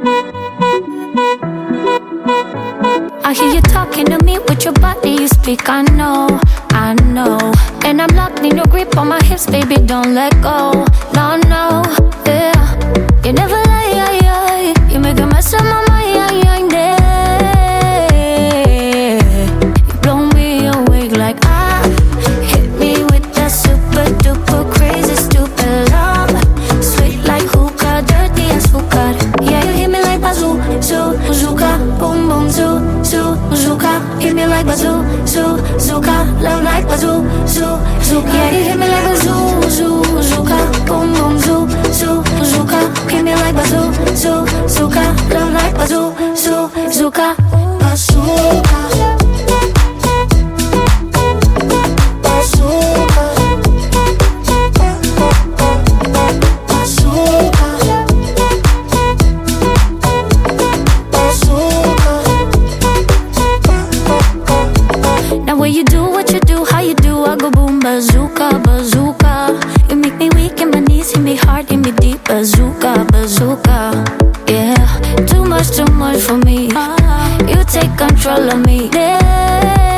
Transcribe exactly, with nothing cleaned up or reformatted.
I hear you talking to me with your body, you speak, I know, I know. And I'm locked in your grip on my hips, baby, don't let go. No, no, yeah. You never lie, yeah, yeah. You make a mess of my mind, yeah, yeah, yeah. You blow me awake like ah. Hit me with that super duper crazy stupid love. Sweet like hookah, dirty as hookah. Yeah, you hit me like bazoo, zoo, zooka, boom boom zoo, zoo, zooka. Hit me like bazoo, zoo, zooka. Love like bazoo, zoo, zooka. Yeah, you hit me like bazoo, zoo, zooka, boom boom zoo, zoo, zooka. Hit me like bazoo, zoo, zooka. Love like bazoo, zoo, zooka. Bazooka. When you do what you do, how you do, I go boom, bazooka, bazooka. You make me weak in my knees, hit me hard, hit me deep, bazooka, bazooka. Yeah, too much, too much for me. You take control of me. Yeah.